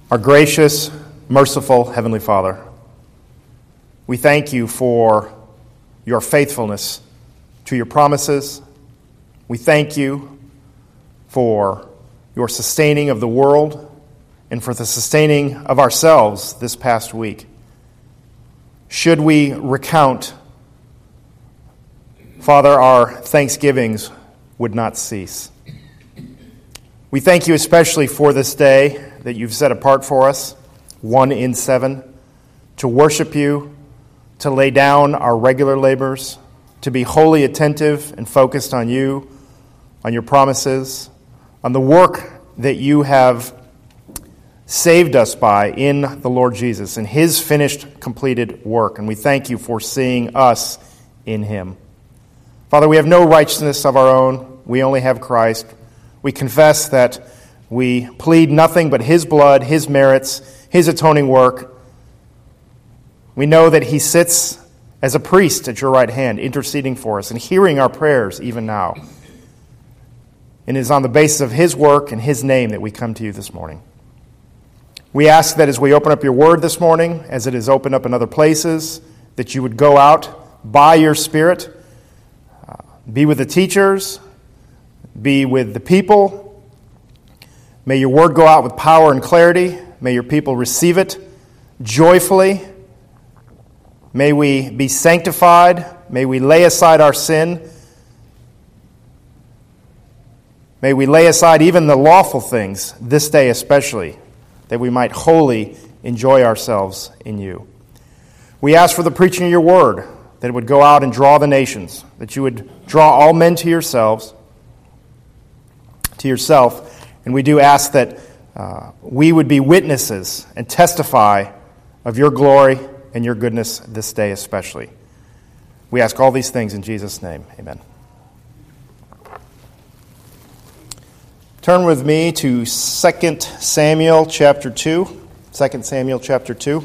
Our gracious, merciful Heavenly Father, we thank you for your faithfulness to your promises. We thank you for your sustaining of the world and for the sustaining of ourselves this past week. Should we recount, Father, our thanksgivings would not cease. We thank you especially for this day that you've set apart for us, 1 in 7, to worship you, to lay down our regular labors, to be wholly attentive and focused on you, on your promises, on the work that you have saved us by in the Lord Jesus and his finished, completed work. And we thank you for seeing us in him. Father, we have no righteousness of our own. We only have Christ. We confess that we plead nothing but his blood, his merits, his atoning work. We know that he sits as a priest at your right hand, interceding for us and hearing our prayers even now. And it is on the basis of his work and his name that we come to you this morning. We ask that as we open up your word this morning, as it is opened up in other places, that you would go out by your Spirit, be with the teachers, be with the people. May your word go out with power and clarity. May your people receive it joyfully. May we be sanctified. May we lay aside our sin. May we lay aside even the lawful things, this day especially, that we might wholly enjoy ourselves in you. We ask for the preaching of your word, that it would go out and draw the nations, that you would draw all men to yourself. And we do ask that we would be witnesses and testify of your glory and your goodness this day especially. We ask all these things in Jesus' name. Amen. Turn with me to 2 Samuel chapter 2. 2 Samuel chapter 2.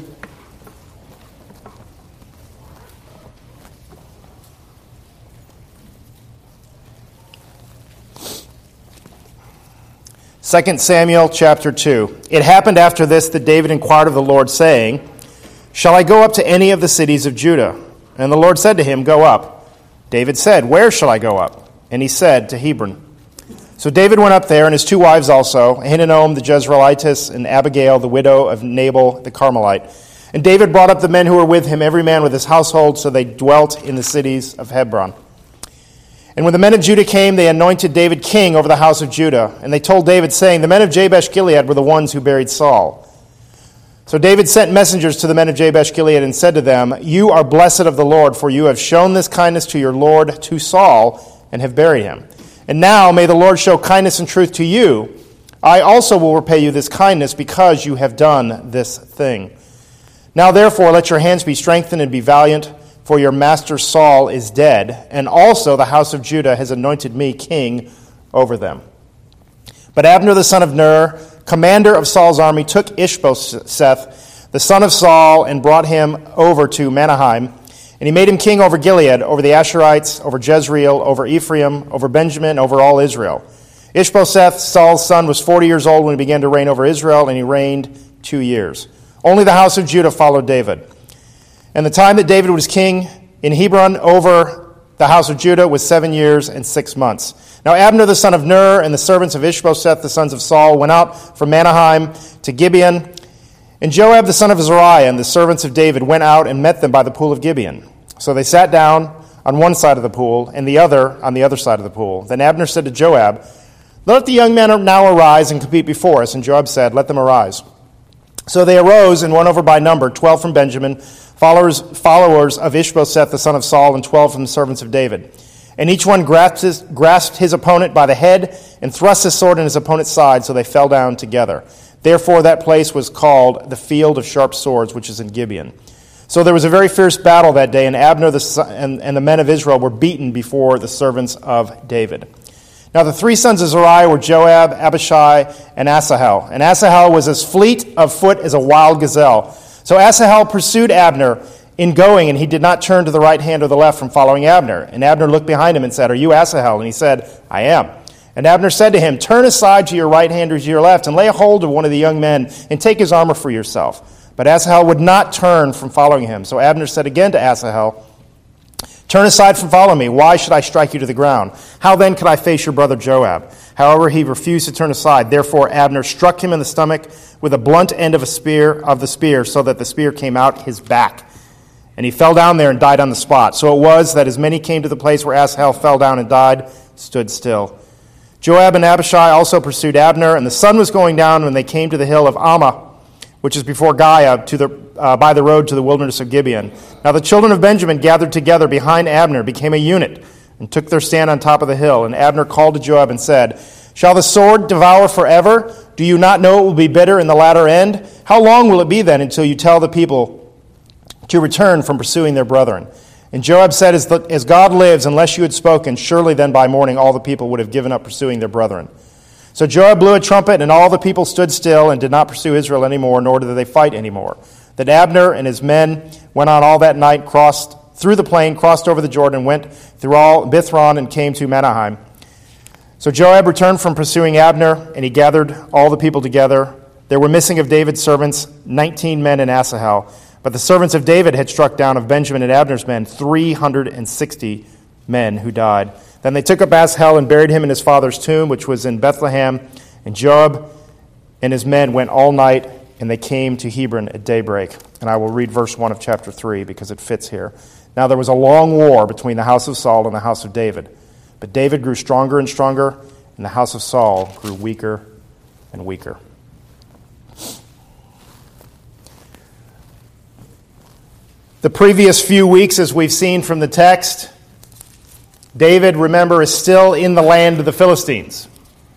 Second Samuel chapter 2. It happened after this that David inquired of the Lord, saying, "Shall I go up to any of the cities of Judah?" And the Lord said to him, "Go up." David said, "Where shall I go up?" And he said, "To Hebron." So David went up there, and his 2 wives also, Ahinoam the Jezreelitess, and Abigail the widow of Nabal the Carmelite. And David brought up the men who were with him, every man with his household, so they dwelt in the cities of Hebron. And when the men of Judah came, they anointed David king over the house of Judah. And they told David, saying, "The men of Jabesh-Gilead were the ones who buried Saul." So David sent messengers to the men of Jabesh-Gilead and said to them, "You are blessed of the Lord, for you have shown this kindness to your Lord, to Saul, and have buried him. And now may the Lord show kindness and truth to you. I also will repay you this kindness, because you have done this thing. Now therefore let your hands be strengthened and be valiant, for your master Saul is dead, and also the house of Judah has anointed me king over them." But Abner the son of Ner, commander of Saul's army, took Ishbosheth, the son of Saul, and brought him over to Mahanaim. And he made him king over Gilead, over the Asherites, over Jezreel, over Ephraim, over Benjamin, over all Israel. Ishbosheth, Saul's son, was 40 years old when he began to reign over Israel, and he reigned 2 years. Only the house of Judah followed David. And the time that David was king in Hebron over the house of Judah was 7 years and 6 months. Now Abner the son of Ner and the servants of Ishbosheth the sons of Saul went out from Mahanaim to Gibeon. And Joab the son of Zeruiah and the servants of David went out and met them by the pool of Gibeon. So they sat down on one side of the pool and the other on the other side of the pool. Then Abner said to Joab, "Let the young men now arise and compete before us." And Joab said, "Let them arise." So they arose and went over by number, 12 from Benjamin, followers of Ishbosheth the son of Saul, and 12 from the servants of David. And each one grasped his opponent by the head and thrust his sword in his opponent's side, so they fell down together. Therefore that place was called the Field of Sharp Swords, which is in Gibeon. So there was a very fierce battle that day, and Abner and the men of Israel were beaten before the servants of David. Now the 3 sons of Zeruiah were Joab, Abishai, and Asahel. And Asahel was as fleet of foot as a wild gazelle. So Asahel pursued Abner in going, and he did not turn to the right hand or the left from following Abner. And Abner looked behind him and said, "Are you Asahel?" And he said, "I am." And Abner said to him, "Turn aside to your right hand or to your left, and lay a hold of one of the young men, and take his armor for yourself." But Asahel would not turn from following him. So Abner said again to Asahel, "Turn aside from following me. Why should I strike you to the ground? How then could I face your brother Joab?" However, he refused to turn aside. Therefore Abner struck him in the stomach with a blunt end of the spear, so that the spear came out his back. And he fell down there and died on the spot. So it was that as many came to the place where Asahel fell down and died, stood still. Joab and Abishai also pursued Abner, and the sun was going down when they came to the hill of Ammah, which is before Giah, by the road to the wilderness of Gibeon. Now the children of Benjamin gathered together behind Abner, became a unit, and took their stand on top of the hill. And Abner called to Joab and said, "Shall the sword devour forever? Do you not know it will be bitter in the latter end? How long will it be then until you tell the people to return from pursuing their brethren?" And Joab said, "As God lives, unless you had spoken, surely then by morning all the people would have given up pursuing their brethren." So Joab blew a trumpet, and all the people stood still and did not pursue Israel anymore, nor did they fight anymore. Then Abner and his men went on all that night, crossed through the plain, crossed over the Jordan, went through all Bithron, and came to Mahanaim. So Joab returned from pursuing Abner, and he gathered all the people together. There were missing of David's servants 19 men in Asahel. But the servants of David had struck down of Benjamin and Abner's men 360 men who died. Then they took up Asahel and buried him in his father's tomb, which was in Bethlehem. And Joab and his men went all night, and they came to Hebron at daybreak. And I will read verse 1 of chapter 3 because it fits here. Now there was a long war between the house of Saul and the house of David. But David grew stronger and stronger, and the house of Saul grew weaker and weaker. The previous few weeks, as we've seen from the text, David, remember, is still in the land of the Philistines.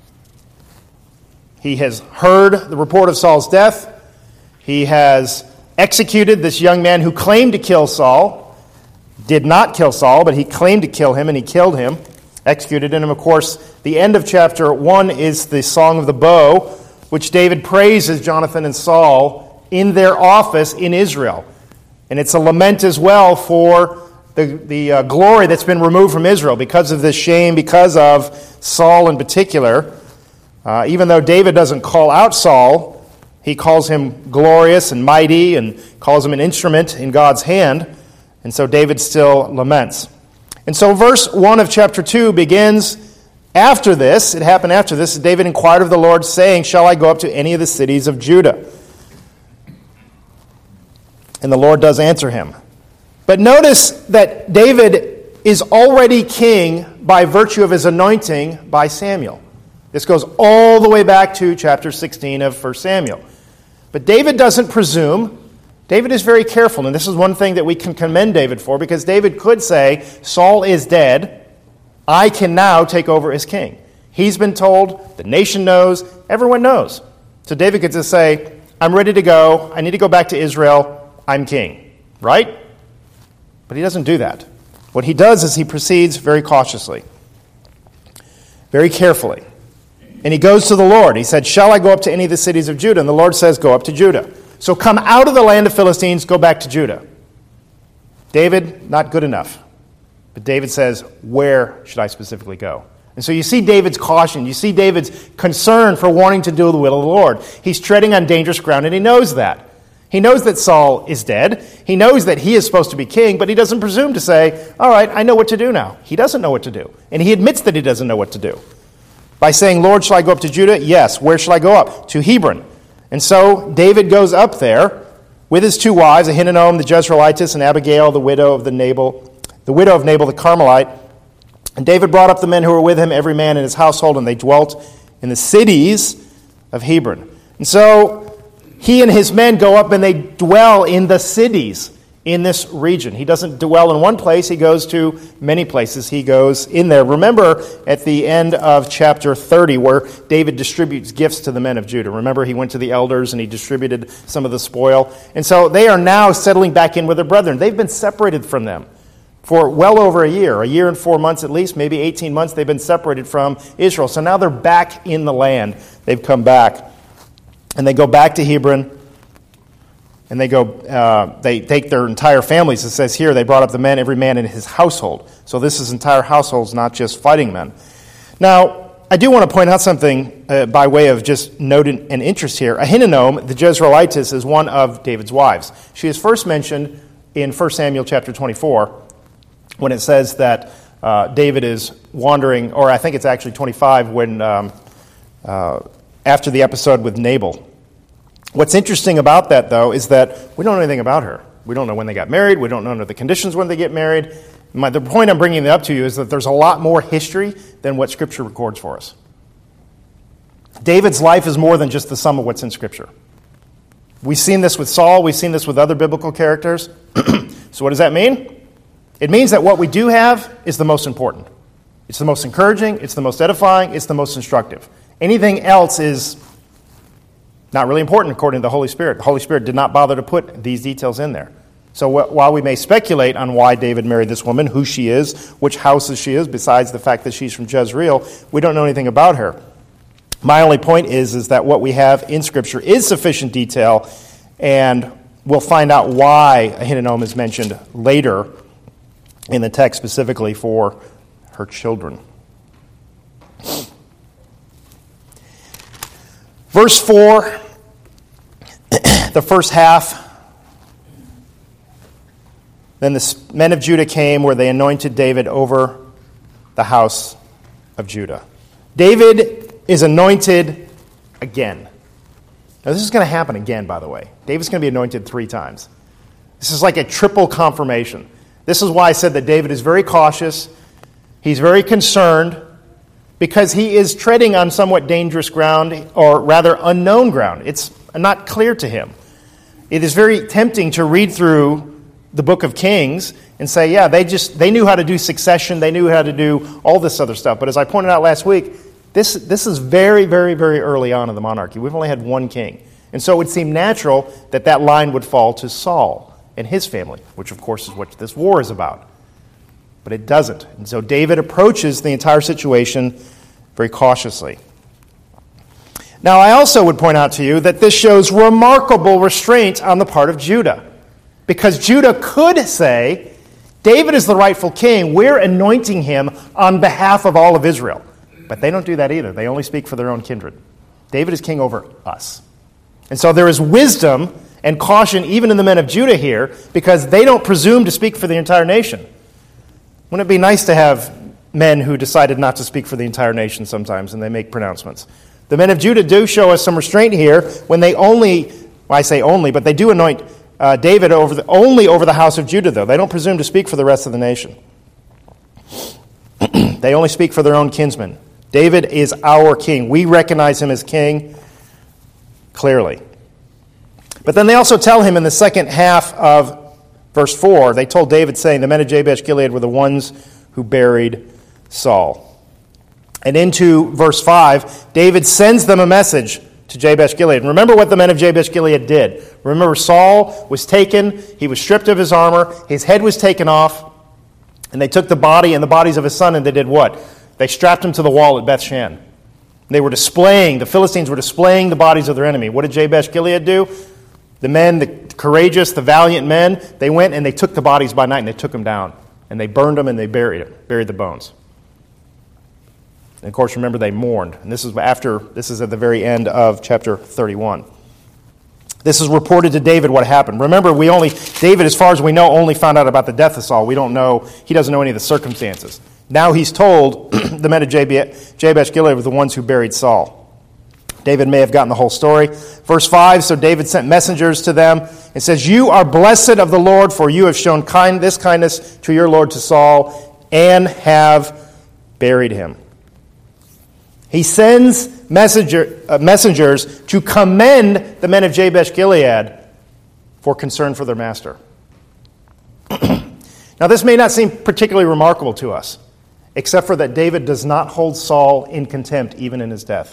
He has heard the report of Saul's death. He has executed this young man who claimed to kill Saul. Did not kill Saul, but he claimed to kill him, and he killed him, executed him. Of course, the end of chapter 1 is the Song of the Bow, which David praises Jonathan and Saul in their office in Israel. And it's a lament as well for the glory that's been removed from Israel because of this shame, because of Saul in particular. Even though David doesn't call out Saul, he calls him glorious and mighty and calls him an instrument in God's hand. And so David still laments. And so verse 1 of chapter 2 begins after this. It happened after this. David inquired of the Lord, saying, "Shall I go up to any of the cities of Judah?" And the Lord does answer him. But notice that David is already king by virtue of his anointing by Samuel. This goes all the way back to chapter 16 of 1 Samuel. But David doesn't presume. David is very careful, and this is one thing that we can commend David for, because David could say, Saul is dead, I can now take over as king. He's been told, the nation knows, everyone knows. So David could just say, I'm ready to go, I need to go back to Israel, I'm king, right? But he doesn't do that. What he does is he proceeds very cautiously, very carefully. And he goes to the Lord. He said, "Shall I go up to any of the cities of Judah?" And the Lord says, "Go up to Judah." So come out of the land of Philistines, go back to Judah. David, not good enough. But David says, where should I specifically go? And so you see David's caution. You see David's concern for wanting to do the will of the Lord. He's treading on dangerous ground, and he knows that. He knows that Saul is dead. He knows that he is supposed to be king, but he doesn't presume to say, all right, I know what to do now. He doesn't know what to do. And he admits that he doesn't know what to do. By saying, Lord, shall I go up to Judah? Yes. Where shall I go up? To Hebron. And so David goes up there with his two wives, Ahinoam the Jezreelitess and Abigail, the widow of Nabal the Carmelite. And David brought up the men who were with him, every man in his household, and they dwelt in the cities of Hebron. And so he and his men go up and they dwell in the cities in this region. He doesn't dwell in one place. He goes to many places. He goes in there. Remember at the end of chapter 30 where David distributes gifts to the men of Judah. Remember he went to the elders and he distributed some of the spoil. And so they are now settling back in with their brethren. They've been separated from them for well over a year and 4 months at least, maybe 18 months they've been separated from Israel. So now they're back in the land. They've come back. And they go back to Hebron, and they take their entire families. It says here, they brought up the men, every man in his household. So this is entire households, not just fighting men. Now, I do want to point out something by way of just note and interest here. Ahinoam, the Jezreelitess, is one of David's wives. She is first mentioned in 1 Samuel chapter 24 when it says that David is wandering, or I think it's actually 25, when after the episode with Nabal. What's interesting about that, though, is that we don't know anything about her. We don't know when they got married. We don't know the conditions when they get married. The point I'm bringing up to you is that there's a lot more history than what Scripture records for us. David's life is more than just the sum of what's in Scripture. We've seen this with Saul. We've seen this with other biblical characters. So what does that mean? It means that what we do have is the most important. It's the most encouraging. It's the most edifying. It's the most instructive. Anything else is not really important according to the Holy Spirit. The Holy Spirit did not bother to put these details in there. So while we may speculate on why David married this woman, who she is, which houses she is, besides the fact that she's from Jezreel, we don't know anything about her. My only point is that what we have in Scripture is sufficient detail, and we'll find out why Ahinoam is mentioned later in the text, specifically for her children. Verse 4, the first half. Then the men of Judah came where they anointed David over the house of Judah. David is anointed again. Now this is going to happen again, by the way. David's going to be anointed 3 times. This is like a triple confirmation. This is why I said that David is very cautious. He's very concerned because he is treading on somewhat dangerous ground, or rather unknown ground. It's not clear to him. It is very tempting to read through the book of Kings and say, yeah, they knew how to do succession, they knew how to do all this other stuff. But as I pointed out last week, this is very, very, very early on in the monarchy. We've only had one king. And so it would seem natural that that line would fall to Saul and his family, which of course is what this war is about. But it doesn't. And so David approaches the entire situation very cautiously. Now, I also would point out to you that this shows remarkable restraint on the part of Judah. Because Judah could say, David is the rightful king. We're anointing him on behalf of all of Israel. But they don't do that either. They only speak for their own kindred. David is king over us. And so there is wisdom and caution even in the men of Judah here, because they don't presume to speak for the entire nation. Wouldn't it be nice to have men who decided not to speak for the entire nation sometimes, and they make pronouncements? The men of Judah do show us some restraint here when they I say only, but they do anoint David only over the house of Judah, though. They don't presume to speak for the rest of the nation. They only speak for their own kinsmen. David is our king. We recognize him as king clearly. But then they also tell him in the second half of verse 4, they told David, saying, the men of Jabesh-Gilead were the ones who buried Saul. And into verse 5, David sends them a message to Jabesh-Gilead. And remember what the men of Jabesh-Gilead did. Remember, Saul was taken, he was stripped of his armor, his head was taken off, and they took the body and the bodies of his son, and they did what? They strapped him to the wall at Beth-shan. The Philistines were displaying the bodies of their enemy. What did Jabesh-Gilead do? The men, the courageous, the valiant men, they went and they took the bodies by night and they took them down. And they burned them and they buried the bones. And of course, remember, they mourned. And this is at the very end of chapter 31. This is reported to David what happened. Remember, David, as far as we know, only found out about the death of Saul. He doesn't know any of the circumstances. Now he's told the men of Jabesh-Gilead were the ones who buried Saul. David may have gotten the whole story. Verse 5, so David sent messengers to them. It says, you are blessed of the Lord, for you have shown this kindness to your Lord, to Saul, and have buried him. He sends messengers to commend the men of Jabesh-Gilead for concern for their master. Now, this may not seem particularly remarkable to us, except for that David does not hold Saul in contempt even in his death.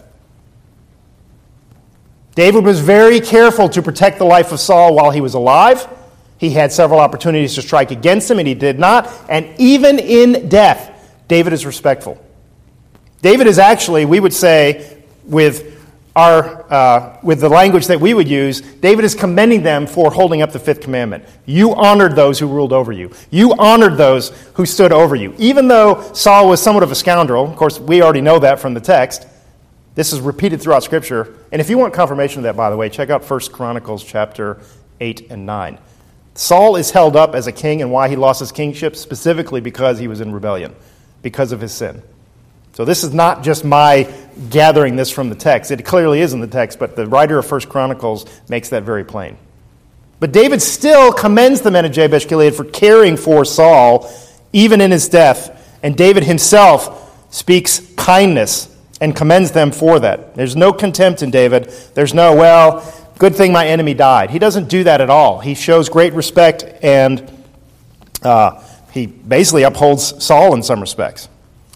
David was very careful to protect the life of Saul while he was alive. He had several opportunities to strike against him, and he did not. And even in death, David is respectful. David is actually, we would say, with are, with the language that we would use, David is commending them for holding up the fifth commandment. You honored those who ruled over you. You honored those who stood over you. Even though Saul was somewhat of a scoundrel, of course, we already know that from the text. This is repeated throughout Scripture. And if you want confirmation of that, by the way, check out 1 Chronicles chapter 8 and 9. Saul is held up as a king, and why he lost his kingship, specifically because he was in rebellion, because of his sin. So this is not just my gathering this from the text. It clearly is in the text, but the writer of 1 Chronicles makes that very plain. But David still commends the men of Jabesh Gilead for caring for Saul, even in his death. And David himself speaks kindness and commends them for that. There's no contempt in David. There's no, well, good thing my enemy died. He doesn't do that at all. He shows great respect, and he basically upholds Saul in some respects.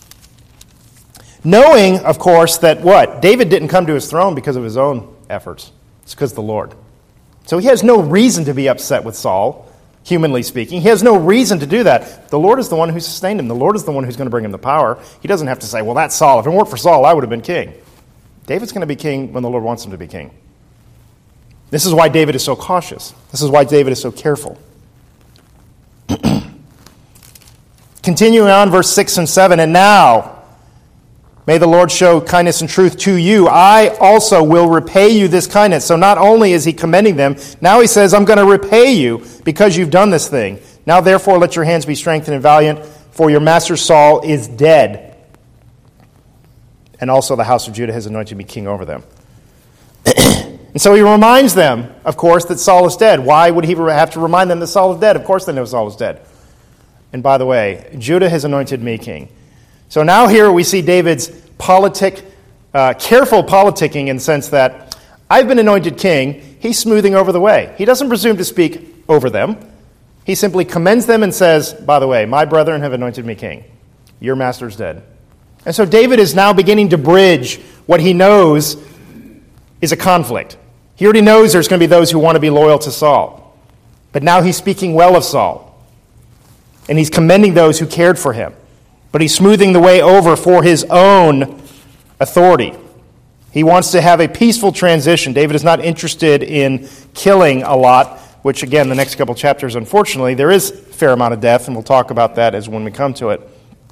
Knowing, of course, that what? David didn't come to his throne because of his own efforts. It's because of the Lord. So he has no reason to be upset with Saul, humanly speaking. He has no reason to do that. The Lord is the one who sustained him. The Lord is the one who's going to bring him the power. He doesn't have to say, well, that's Saul. If it weren't for Saul, I would have been king. David's going to be king when the Lord wants him to be king. This is why David is so cautious. This is why David is so careful. Continuing on, verse 6 and 7, and now, may the Lord show kindness and truth to you. I also will repay you this kindness. So not only is he commending them, now he says, I'm going to repay you because you've done this thing. Now therefore let your hands be strengthened and valiant, for your master Saul is dead. And also the house of Judah has anointed me king over them. And so he reminds them, of course, that Saul is dead. Why would he have to remind them that Saul is dead? Of course they know Saul is dead. And by the way, Judah has anointed me king. So now here we see David's careful politicking in the sense that I've been anointed king. He's smoothing over the way. He doesn't presume to speak over them. He simply commends them and says, by the way, my brethren have anointed me king. Your master's dead. And so David is now beginning to bridge what he knows is a conflict. He already knows there's going to be those who want to be loyal to Saul. But now he's speaking well of Saul. And he's commending those who cared for him. But he's smoothing the way over for his own authority. He wants to have a peaceful transition. David is not interested in killing a lot, which again, the next couple chapters, unfortunately, there is a fair amount of death, and we'll talk about that as when we come to it.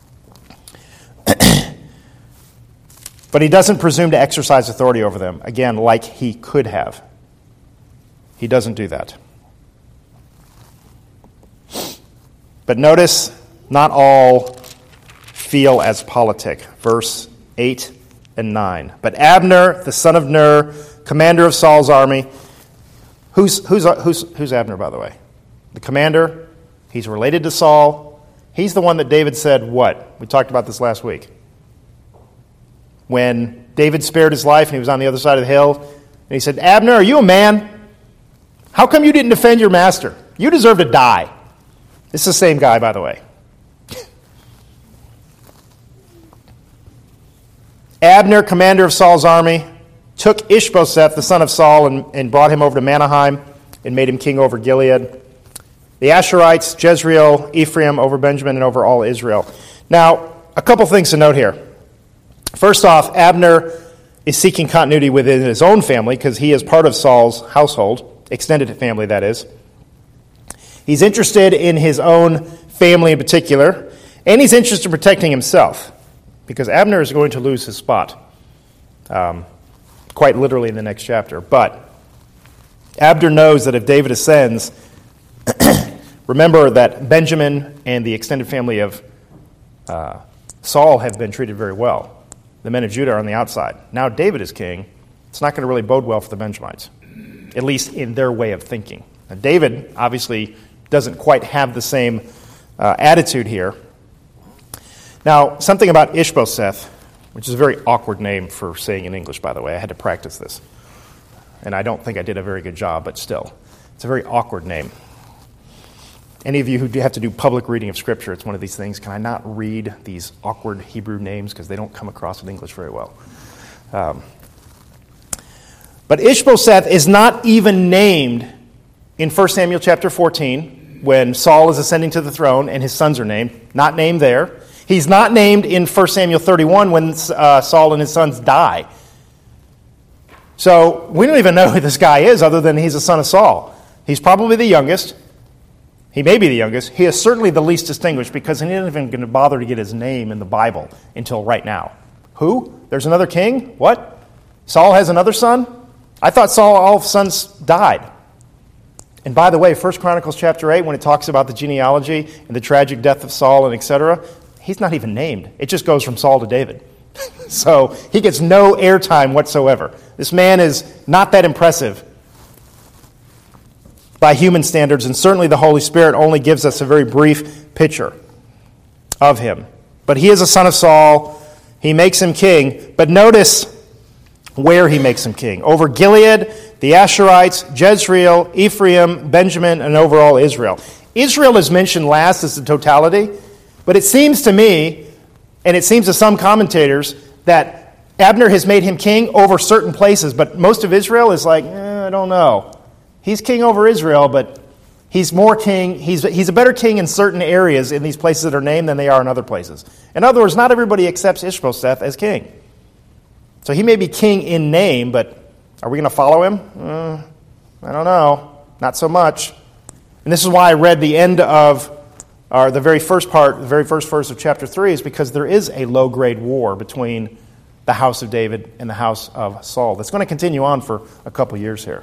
But he doesn't presume to exercise authority over them, again, like he could have. He doesn't do that. But notice, not all feel as politic. Verse 8 and 9. But Abner, the son of Ner, commander of Saul's army. Who's Abner, by the way? The commander. He's related to Saul. He's the one that David said what? We talked about this last week. When David spared his life and he was on the other side of the hill, and he said, Abner, are you a man? How come you didn't defend your master? You deserve to die. This is the same guy, by the way. Abner, commander of Saul's army, took Ishbosheth, the son of Saul, and brought him over to Mahanaim and made him king over Gilead. The Asherites, Jezreel, Ephraim, over Benjamin, and over all Israel. Now, a couple things to note here. First off, Abner is seeking continuity within his own family because he is part of Saul's household, extended family, that is. He's interested in his own family in particular, and he's interested in protecting himself because Abner is going to lose his spot, quite literally in the next chapter. But Abner knows that if David ascends, remember that Benjamin and the extended family of Saul have been treated very well. The men of Judah are on the outside. Now David is king. It's not going to really bode well for the Benjamites, at least in their way of thinking. Now, David obviously doesn't quite have the same attitude here. Now, something about Ishbosheth, which is a very awkward name for saying in English, by the way. I had to practice this. And I don't think I did a very good job, but still. It's a very awkward name. Any of you who have to do public reading of Scripture, it's one of these things. Can I not read these awkward Hebrew names because they don't come across in English very well? But Ishbosheth is not even named in 1 Samuel chapter 14 when Saul is ascending to the throne and his sons are named. Not named there. He's not named in 1 Samuel 31 when Saul and his sons die. So we don't even know who this guy is other than he's a son of Saul. He's probably the youngest. He may be the youngest. He is certainly the least distinguished because he isn't even going to bother to get his name in the Bible until right now. Who? There's another king? What? Saul has another son? I thought Saul, all his sons died. And by the way, 1 Chronicles chapter 8, when it talks about the genealogy and the tragic death of Saul and etc., he's not even named. It just goes from Saul to David. So he gets no airtime whatsoever. This man is not that impressive by human standards, and certainly the Holy Spirit only gives us a very brief picture of him. But he is a son of Saul. He makes him king. But notice where he makes him king. Over Gilead, the Asherites, Jezreel, Ephraim, Benjamin, and over all Israel. Israel is mentioned last as the totality, but it seems to me, and it seems to some commentators, that Abner has made him king over certain places, but most of Israel is like, I don't know. He's king over Israel, but he's more king. He's a better king in certain areas in these places that are named than they are in other places. In other words, not everybody accepts Ishbosheth as king. So he may be king in name, but are we going to follow him? I don't know. Not so much. And this is why I read the end of, or the very first part, the very first verse of chapter 3, is because there is a low-grade war between the house of David and the house of Saul. That's going to continue on for a couple years here.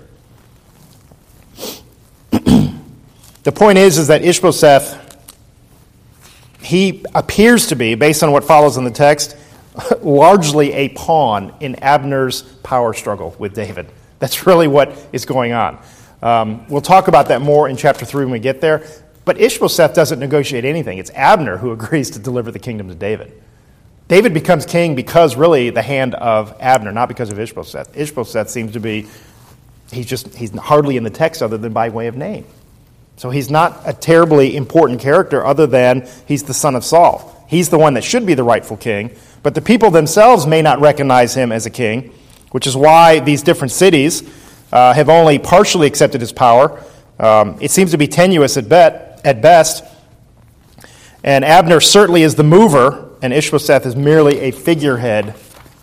The point is that Ishbosheth, he appears to be, based on what follows in the text, largely a pawn in Abner's power struggle with David. That's really what is going on. We'll talk about that more in chapter 3 when we get there. But Ishbosheth doesn't negotiate anything. It's Abner who agrees to deliver the kingdom to David. David becomes king because really the hand of Abner, not because of Ishbosheth. Ishbosheth seems to be, he's hardly in the text other than by way of name. So he's not a terribly important character other than he's the son of Saul. He's the one that should be the rightful king, but the people themselves may not recognize him as a king, which is why these different cities have only partially accepted his power. It seems to be tenuous at best. And Abner certainly is the mover, and Ishbosheth is merely a figurehead.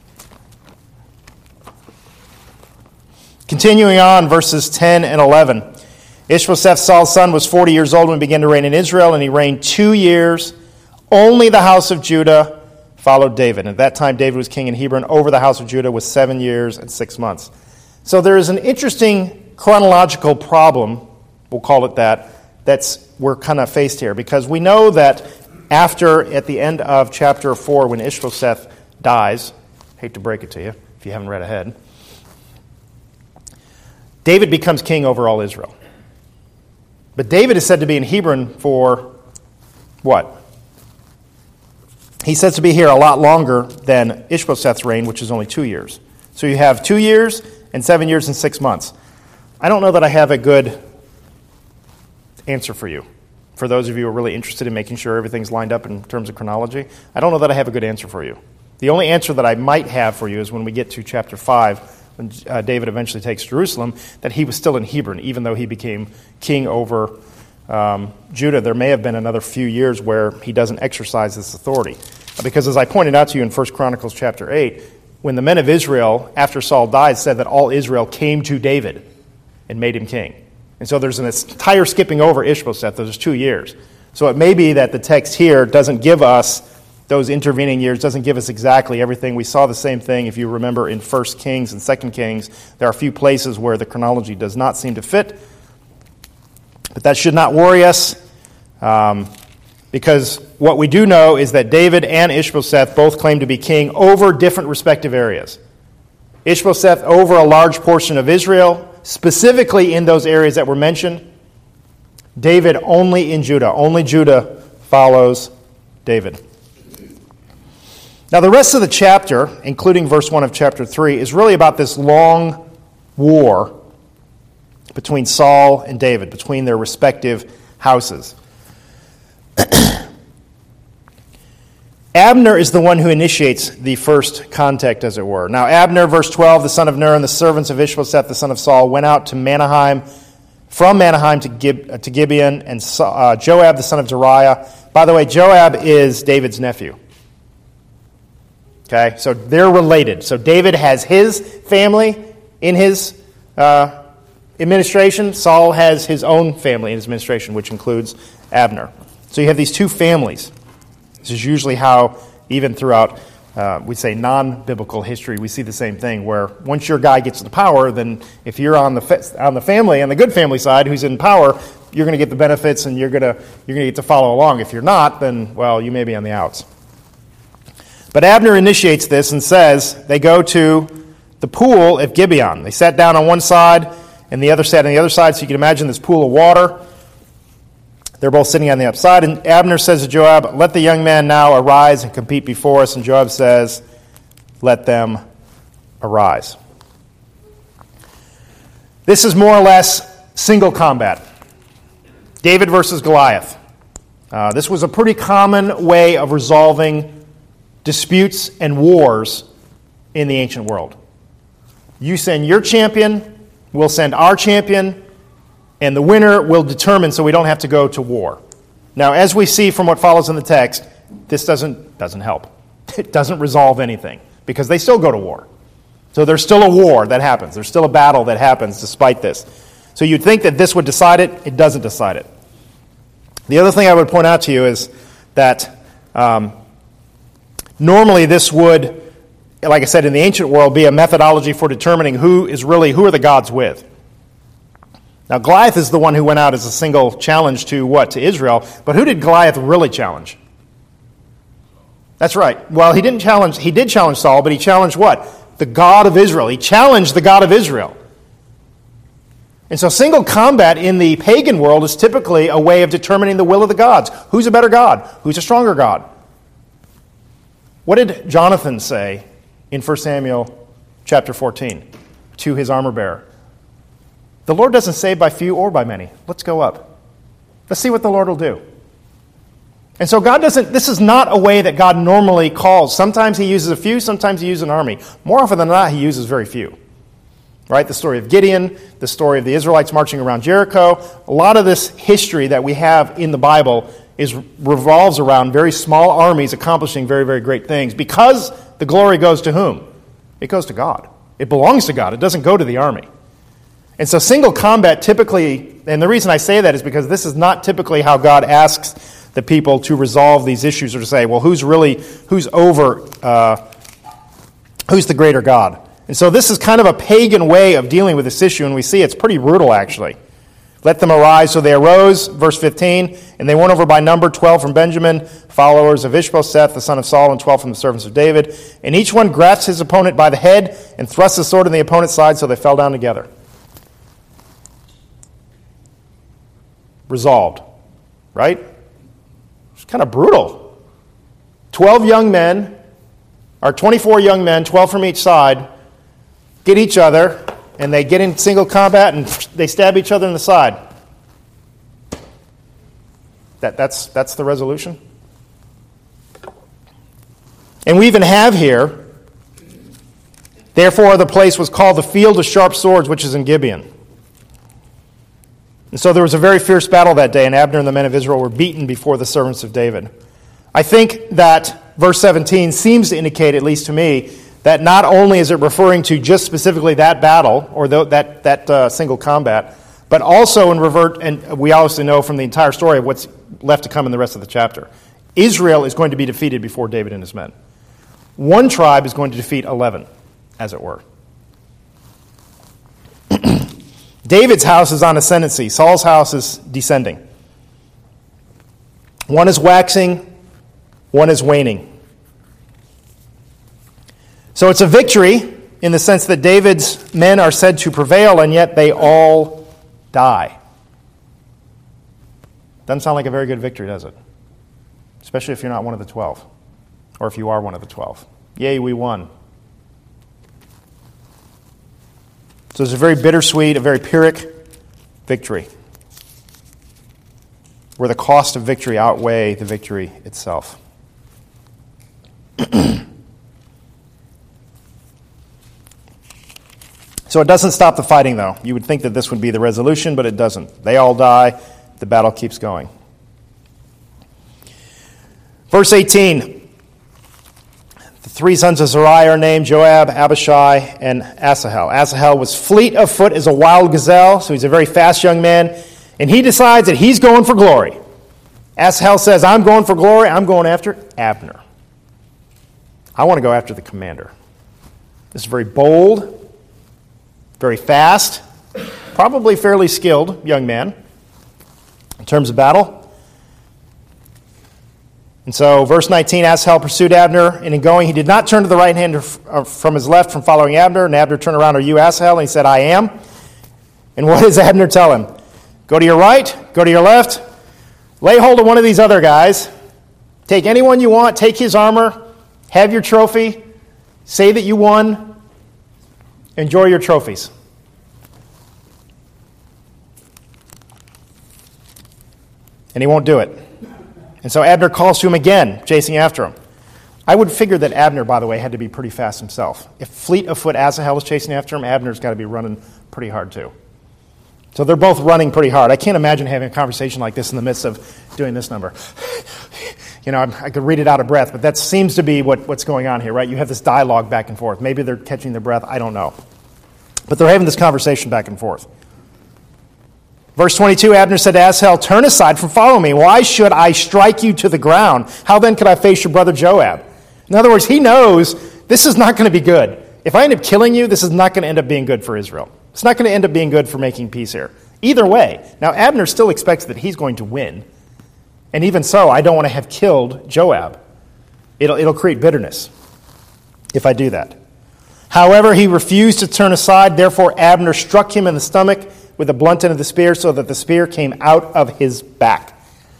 Continuing on, verses 10 and 11. Ishbosheth, Saul's son, was 40 years old when he began to reign in Israel, and he reigned 2 years. Only the house of Judah followed David. At that time, David was king in Hebron. Over the house of Judah was 7 years and 6 months. So there is an interesting chronological problem, we'll call it that, we're kind of faced here. Because we know that at the end of chapter 4, when Ishbosheth dies, hate to break it to you if you haven't read ahead, David becomes king over all Israel. But David is said to be in Hebron for what? He's said to be here a lot longer than Ishbosheth's reign, which is only 2 years. So you have 2 years and 7 years and 6 months. I don't know that I have a good answer for you. For those of you who are really interested in making sure everything's lined up in terms of chronology, I don't know that I have a good answer for you. The only answer that I might have for you is when we get to chapter 5, when David eventually takes Jerusalem, that he was still in Hebron, even though he became king over Judah. There may have been another few years where he doesn't exercise this authority. Because as I pointed out to you in 1 Chronicles chapter 8, when the men of Israel, after Saul died, said that all Israel came to David and made him king. And so there's an entire skipping over Ishbosheth. Those 2 years. So it may be that the text here doesn't give us those intervening years, doesn't give us exactly everything. We saw the same thing, if you remember, in 1 Kings and 2 Kings. There are a few places where the chronology does not seem to fit. But that should not worry us, because what we do know is that David and Ishbosheth both claim to be king over different respective areas. Ishbosheth over a large portion of Israel, specifically in those areas that were mentioned. David only in Judah. Only Judah follows David. Now the rest of the chapter, including verse 1 of chapter 3, is really about this long war between Saul and David, between their respective houses. Abner is the one who initiates the first contact, as it were. Now Abner, verse 12, the son of Ner, and the servants of Ishbosheth, the son of Saul, went out to Mahanaim, from Mahanaim to Gibeon, and Joab, the son of Zeruiah. By the way, Joab is David's nephew. Okay, so they're related. So David has his family, in his administration. Saul has his own family in his administration, which includes Abner. So you have these two families. This is usually how, even throughout, we say non-biblical history, we see the same thing, where once your guy gets to the power, then if you're on the family, on the good family side, who's in power, you're going to get the benefits and you're going to get to follow along. If you're not, then, well, you may be on the outs. But Abner initiates this and says they go to the pool at Gibeon. They sat down on one side and the other sat on the other side, so you can imagine this pool of water. They're both sitting on the upside, and Abner says to Joab, "Let the young man now arise and compete before us." And Joab says, "Let them arise." This is more or less single combat. David versus Goliath. This was a pretty common way of resolving disputes and wars in the ancient world. You send your champion, we'll send our champion, and the winner will determine so we don't have to go to war. Now, as we see from what follows in the text, this doesn't help. It doesn't resolve anything because they still go to war. So there's still a war that happens. There's still a battle that happens despite this. So you'd think that this would decide it. It doesn't decide it. The other thing I would point out to you is that normally this would, like I said, in the ancient world, be a methodology for determining who are the gods with. Now, Goliath is the one who went out as a single challenge to what? To Israel. But who did Goliath really challenge? That's right. Well, he did challenge Saul, but he challenged what? The God of Israel. He challenged the God of Israel. And so single combat in the pagan world is typically a way of determining the will of the gods. Who's a better God? Who's a stronger God? What did Jonathan say in 1 Samuel chapter 14 to his armor bearer? The Lord doesn't save by few or by many. Let's go up. Let's see what the Lord will do. And so this is not a way that God normally calls. Sometimes he uses a few, sometimes he uses an army. More often than not, he uses very few. Right? The story of Gideon, the story of the Israelites marching around Jericho. A lot of this history that we have in the Bible revolves around very small armies accomplishing very, very great things because the glory goes to whom? It goes to God. It belongs to God. It doesn't go to the army. And so single combat typically, and the reason I say that is because this is not typically how God asks the people to resolve these issues or to say, well, who's the greater God? And so this is kind of a pagan way of dealing with this issue, and we see it's pretty brutal, actually. Let them arise. So they arose, verse 15, and they went over by number, 12 from Benjamin, followers of Ishbosheth, the son of Saul, and 12 from the servants of David. And each one grasped his opponent by the head and thrust the sword in the opponent's side, so they fell down together. Resolved. Right? It's kind of brutal. 24 young men, 12 from each side, get each other, and they get in single combat, and they stab each other in the side. That's the resolution. And we even have here, therefore the place was called the Field of Sharp Swords, which is in Gibeon. And so there was a very fierce battle that day, and Abner and the men of Israel were beaten before the servants of David. I think that verse 17 seems to indicate, at least to me, that not only is it referring to just specifically that battle, or that single combat, but also and we obviously know from the entire story of what's left to come in the rest of the chapter. Israel is going to be defeated before David and his men. One tribe is going to defeat 11, as it were. David's house is on ascendancy. Saul's house is descending. One is waxing, one is waning. So it's a victory in the sense that David's men are said to prevail, and yet they all die. Doesn't sound like a very good victory, does it? Especially if you're not one of the 12, or if you are one of the 12. Yay, we won. So it's a very bittersweet, a very Pyrrhic victory, where the cost of victory outweigh the victory itself. So it doesn't stop the fighting, though. You would think that this would be the resolution, but it doesn't. They all die. The battle keeps going. Verse 18. The The three sons of Zeruiah are named Joab, Abishai, and Asahel. Asahel was fleet of foot as a wild gazelle, so he's a very fast young man, and he decides that he's going for glory. Asahel says, I'm going for glory, I'm going after Abner. I want to go after the commander. This is very bold, very fast, probably fairly skilled young man in terms of battle. And so, verse 19, Asahel pursued Abner, and in going, he did not turn to the right hand or from his left from following Abner. And Abner turned around, are you Asahel? And he said, I am. And what does Abner tell him? Go to your right, go to your left, lay hold of one of these other guys, take anyone you want, take his armor, have your trophy, say that you won, enjoy your trophies. And he won't do it. And so Abner calls to him again, chasing after him. I would figure that Abner, by the way, had to be pretty fast himself. If fleet of foot Asahel was chasing after him, Abner's got to be running pretty hard too. So they're both running pretty hard. I can't imagine having a conversation like this in the midst of doing this number. You know, I could read it out of breath, but that seems to be what's going on here, right? You have this dialogue back and forth. Maybe they're catching their breath. I don't know. But they're having this conversation back and forth. Verse 22, Abner said to Asahel, turn aside from following me. Why should I strike you to the ground? How then could I face your brother Joab? In other words, he knows this is not going to be good. If I end up killing you, this is not going to end up being good for Israel. It's not going to end up being good for making peace here. Either way. Now, Abner still expects that he's going to win. And even so, I don't want to have killed Joab. It'll create bitterness if I do that. However, he refused to turn aside. Therefore, Abner struck him in the stomach with the blunt end of the spear so that the spear came out of his back.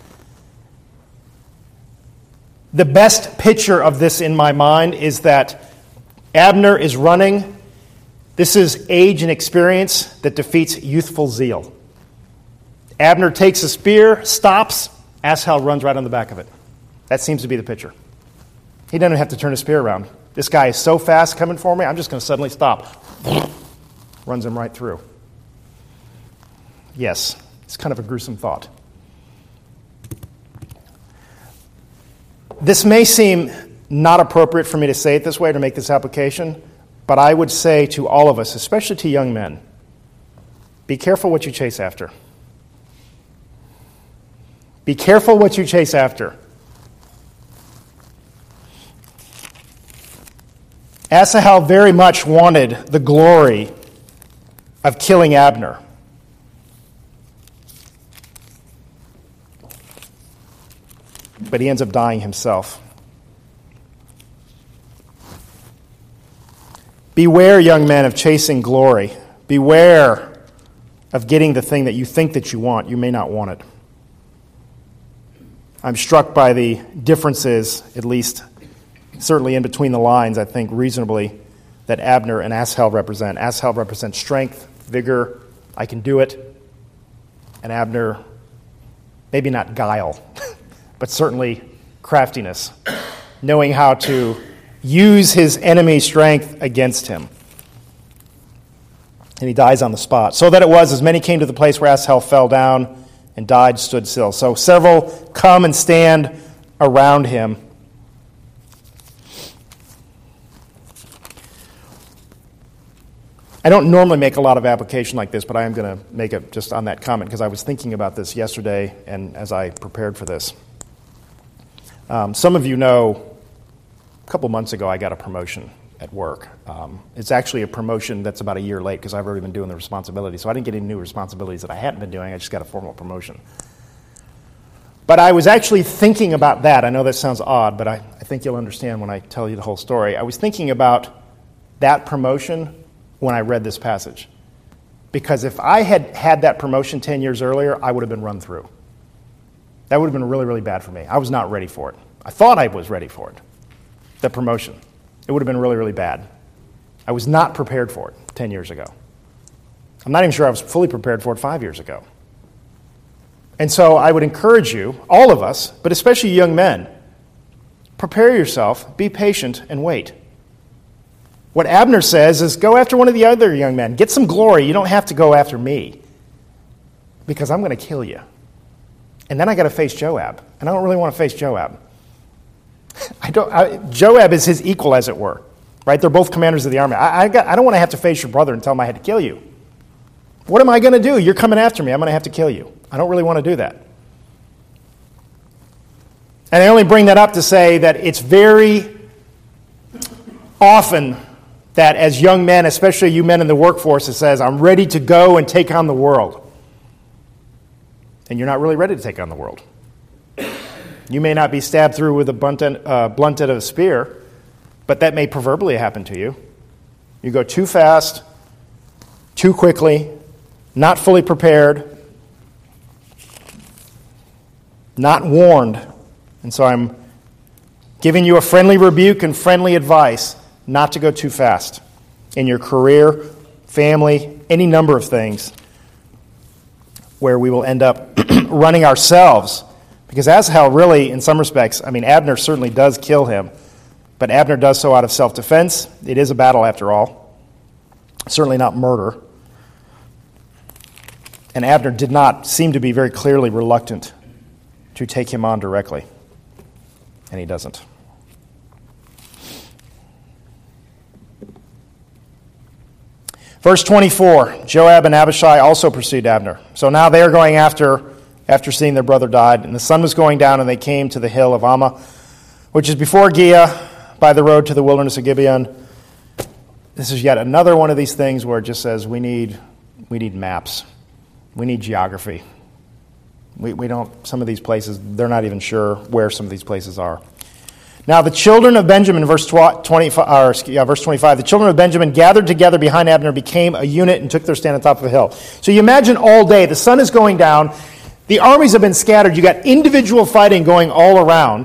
The best picture of this in my mind is that Abner is running. This is age and experience that defeats youthful zeal. Abner takes a spear, stops, Asahel runs right on the back of it. That seems to be the picture. He doesn't have to turn his spear around. This guy is so fast coming for me, I'm just going to suddenly stop. Runs him right through. Yes, it's kind of a gruesome thought. This may seem not appropriate for me to say it this way, to make this application, but I would say to all of us, especially to young men, be careful what you chase after. Be careful what you chase after. Asahel very much wanted the glory of killing Abner. But he ends up dying himself. Beware, young men, of chasing glory. Beware of getting the thing that you think that you want. You may not want it. I'm struck by the differences, at least certainly in between the lines, I think reasonably, that Abner and Asahel represent. Asahel represents strength, vigor, I can do it. And Abner, maybe not guile, but certainly craftiness, knowing how to use his enemy's strength against him. And he dies on the spot. So that it was, as many came to the place where Asahel fell down and died, stood still. So several come and stand around him. I don't normally make a lot of application like this, but I am going to make it just on that comment because I was thinking about this yesterday and as I prepared for this. Some of you know, a couple months ago I got a promotion at work. It's actually a promotion that's about a year late because I've already been doing the responsibility. So I didn't get any new responsibilities that I hadn't been doing. I just got a formal promotion. But I was actually thinking about that. I know that sounds odd, but I think you'll understand when I tell you the whole story. I was thinking about that promotion when I read this passage. Because if I had had that promotion 10 years earlier, I would have been run through. That would have been really, really bad for me. I was not ready for it. I thought I was ready for it, the promotion. It would have been really, really bad. I was not prepared for it 10 years ago. I'm not even sure I was fully prepared for it 5 years ago. And so I would encourage you, all of us, but especially young men, prepare yourself, be patient, and wait. What Abner says is go after one of the other young men. Get some glory. You don't have to go after me because I'm going to kill you. And then I got to face Joab. And I don't really want to face Joab. Joab is his equal, as it were. Right? They're both commanders of the army. I don't want to have to face your brother and tell him I had to kill you. What am I going to do? You're coming after me. I'm going to have to kill you. I don't really want to do that. And I only bring that up to say that it's very often that as young men, especially you men in the workforce, it says, I'm ready to go and take on the world. And you're not really ready to take on the world. You may not be stabbed through with a blunt end of a spear, but that may proverbially happen to you. You go too fast, too quickly, not fully prepared, not warned. And so I'm giving you a friendly rebuke and friendly advice not to go too fast in your career, family, any number of things where we will end up running ourselves. Because Asahel really, in some respects, Abner certainly does kill him, but Abner does so out of self-defense. It is a battle after all. Certainly not murder. And Abner did not seem to be very clearly reluctant to take him on directly. And he doesn't. Verse 24, Joab and Abishai also pursued Abner. So now they are going after seeing their brother died. And the sun was going down, and they came to the hill of Ammah, which is before Giah, by the road to the wilderness of Gibeon. This is yet another one of these things where it just says we need maps. We need geography. We don't, some of these places, they're not even sure where some of these places are. Now the children of Benjamin, verse 25, the children of Benjamin gathered together behind Abner, became a unit, and took their stand on top of a hill. So you imagine all day, the sun is going down, the armies have been scattered, you got individual fighting going all around,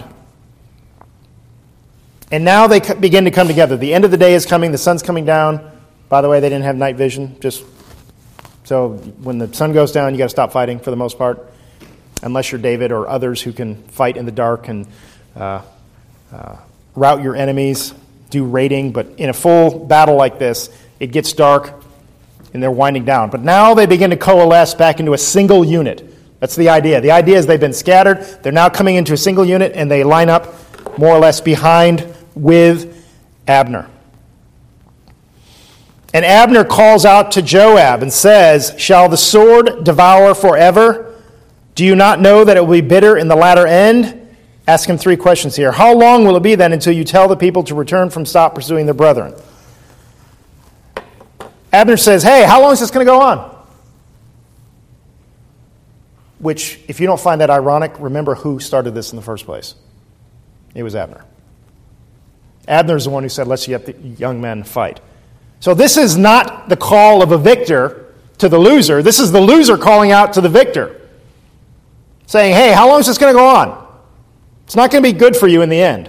and now they begin to come together. The end of the day is coming, the sun's coming down. By the way, they didn't have night vision, so when the sun goes down, you got to stop fighting for the most part, unless you're David or others who can fight in the dark and rout your enemies, do raiding. But in a full battle like this, it gets dark and they're winding down. But now they begin to coalesce back into a single unit. That's the idea. The idea is they've been scattered. They're now coming into a single unit, and they line up more or less behind with Abner. And Abner calls out to Joab and says, "Shall the sword devour forever? Do you not know that it will be bitter in the latter end?" Ask him 3 questions here. How long will it be then until you tell the people to return from stop pursuing their brethren? Abner says, hey, how long is this going to go on? Which, if you don't find that ironic, remember who started this in the first place. It was Abner. Abner's the one who said, let's let the young men fight. So this is not the call of a victor to the loser. This is the loser calling out to the victor, saying, hey, how long is this going to go on? It's not going to be good for you in the end.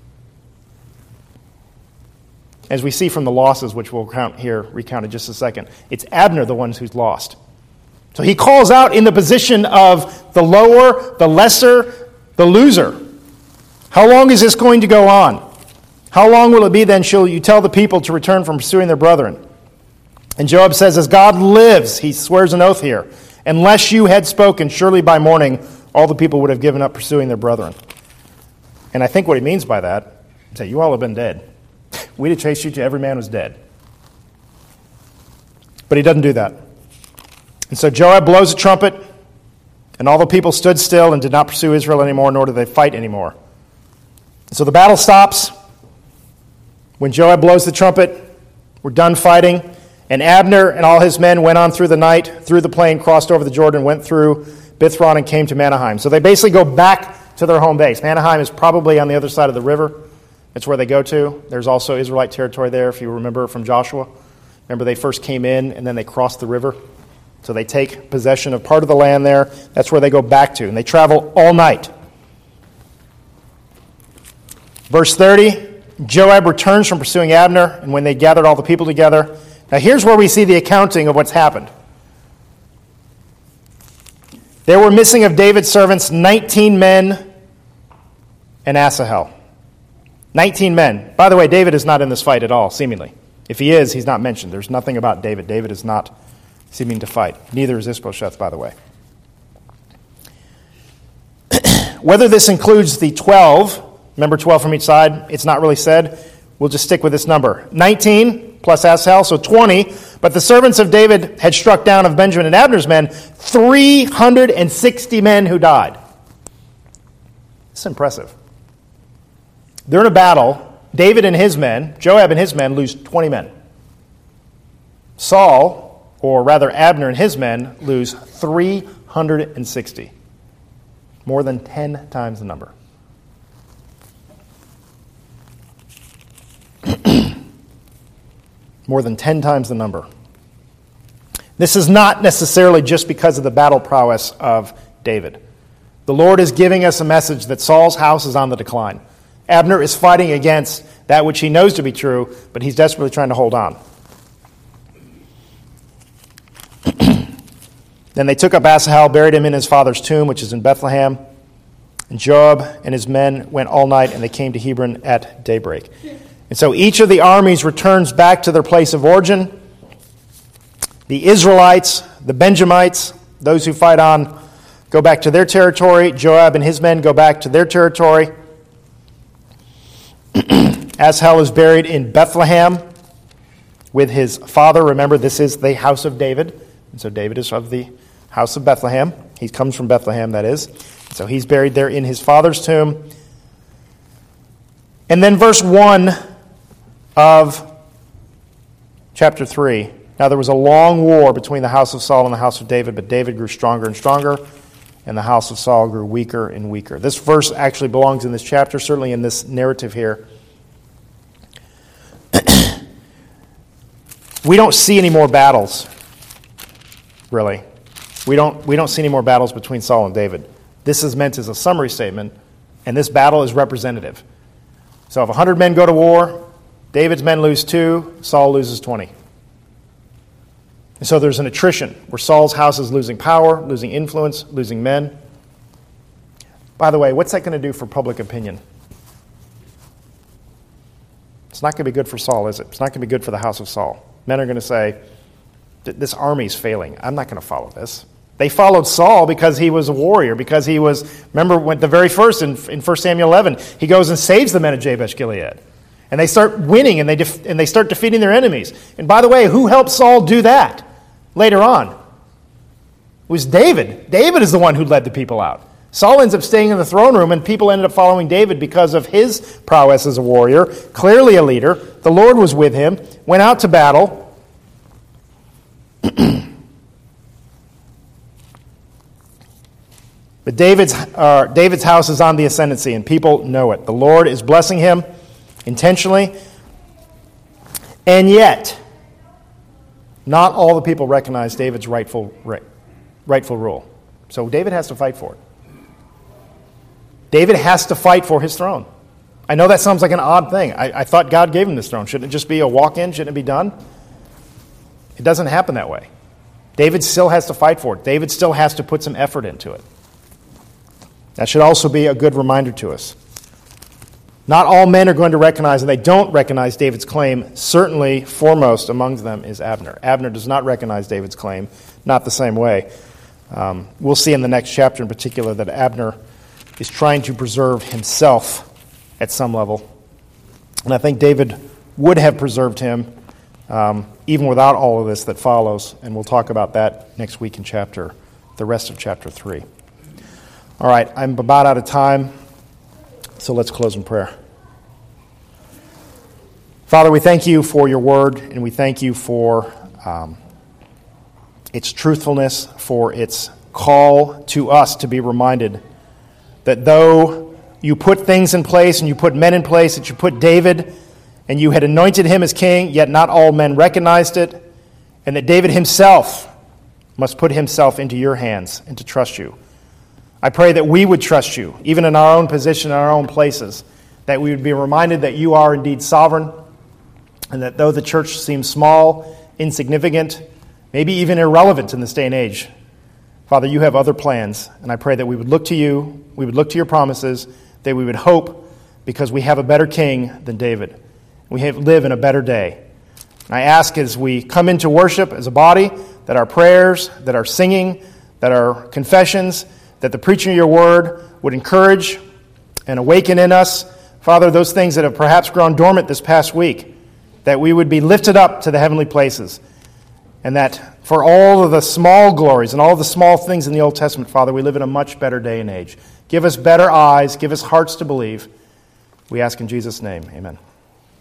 As we see from the losses, which we'll recount in just a second, it's Abner the one who's lost. So he calls out in the position of the lower, the lesser, the loser. How long is this going to go on? How long will it be then shall you tell the people to return from pursuing their brethren? And Joab says, as God lives, he swears an oath here, unless you had spoken, surely by morning all the people would have given up pursuing their brethren. And I think what he means by that is that you all have been dead. We'd have chased you till every man was dead. But he doesn't do that. And so Joab blows a trumpet, and all the people stood still and did not pursue Israel anymore, nor did they fight anymore. So the battle stops. When Joab blows the trumpet, we're done fighting. And Abner and all his men went on through the night, through the plain, crossed over the Jordan, went through Bithron, and came to Mahanaim. So they basically go back to their home base. Mahanaim is probably on the other side of the river. It's where they go to. There's also Israelite territory there, if you remember from Joshua. Remember, they first came in, and then they crossed the river. So they take possession of part of the land there. That's where they go back to. And they travel all night. Verse 30, Joab returns from pursuing Abner, and when they gathered all the people together. Now here's where we see the accounting of what's happened. There were missing of David's servants 19 men and Asahel. 19 men. By the way, David is not in this fight at all, seemingly. If he is, he's not mentioned. There's nothing about David. David is not seeming to fight. Neither is Ishbosheth, by the way. Whether this includes the 12 Remember 12 from each side? It's not really said. We'll just stick with this number. 19 plus Asahel, so 20. But the servants of David had struck down of Benjamin and Abner's men 360 men who died. It's impressive. They're in a battle. David and his men, Joab and his men, lose 20 men. Saul, or rather Abner and his men, lose 360. More than 10 times the number. More than 10 times the number. This is not necessarily just because of the battle prowess of David. The Lord is giving us a message that Saul's house is on the decline. Abner is fighting against that which he knows to be true, but he's desperately trying to hold on. Then they took up Asahel, buried him in his father's tomb, which is in Bethlehem. And Joab and his men went all night, and they came to Hebron at daybreak. And so each of the armies returns back to their place of origin. The Israelites, the Benjamites, those who fight on, go back to their territory. Joab and his men go back to their territory. Asahel is buried in Bethlehem with his father. Remember, this is the house of David. And so David is of the house of Bethlehem. He comes from Bethlehem, that is. So he's buried there in his father's tomb. And then verse 1 of chapter 3. Now there was a long war between the house of Saul and the house of David, but David grew stronger and stronger, and the house of Saul grew weaker and weaker. This verse actually belongs in this chapter, certainly in this narrative here. We don't see any more battles, really. We don't see any more battles between Saul and David. This is meant as a summary statement, and this battle is representative. So if 100 men go to war, David's men lose 2, Saul loses 20. And so there's an attrition where Saul's house is losing power, losing influence, losing men. By the way, what's that going to do for public opinion? It's not going to be good for Saul, is it? It's not going to be good for the house of Saul. Men are going to say, this army's failing. I'm not going to follow this. They followed Saul because he was a warrior, because he was, remember, when the very first in 1 Samuel 11, he goes and saves the men of Jabesh Gilead. And they start winning, and they start defeating their enemies. And by the way, who helped Saul do that later on? It was David. David is the one who led the people out. Saul ends up staying in the throne room, and people ended up following David because of his prowess as a warrior, clearly a leader. The Lord was with him, went out to battle. But David's house is on the ascendancy, and people know it. The Lord is blessing him intentionally, and yet, not all the people recognize David's rightful rule. So David has to fight for it. David has to fight for his throne. I know that sounds like an odd thing. I thought God gave him this throne. Shouldn't it just be a walk-in? Shouldn't it be done? It doesn't happen that way. David still has to fight for it. David still has to put some effort into it. That should also be a good reminder to us. Not all men are going to recognize, and they don't recognize David's claim. Certainly, foremost among them is Abner. Abner does not recognize David's claim, not the same way. We'll see in the next chapter in particular that Abner is trying to preserve himself at some level. And I think David would have preserved him even without all of this that follows. And we'll talk about that next week in the rest of chapter 3. All right, I'm about out of time, so let's close in prayer. Father, we thank you for your word, and we thank you for its truthfulness, for its call to us to be reminded that though you put things in place and you put men in place, that you put David and you had anointed him as king, yet not all men recognized it, and that David himself must put himself into your hands and to trust you. I pray that we would trust you, even in our own position, in our own places, that we would be reminded that you are indeed sovereign, and that though the church seems small, insignificant, maybe even irrelevant in this day and age, Father, you have other plans, and I pray that we would look to you, we would look to your promises, that we would hope because we have a better king than David. We live in a better day. And I ask as we come into worship as a body, that our prayers, that our singing, that our confessions, that the preaching of your word would encourage and awaken in us Father, those things that have perhaps grown dormant this past week, that we would be lifted up to the heavenly places, and that for all of the small glories and all the small things in the Old Testament, Father, we live in a much better day and age. Give us better eyes, give us hearts to believe. We ask in Jesus' name, amen.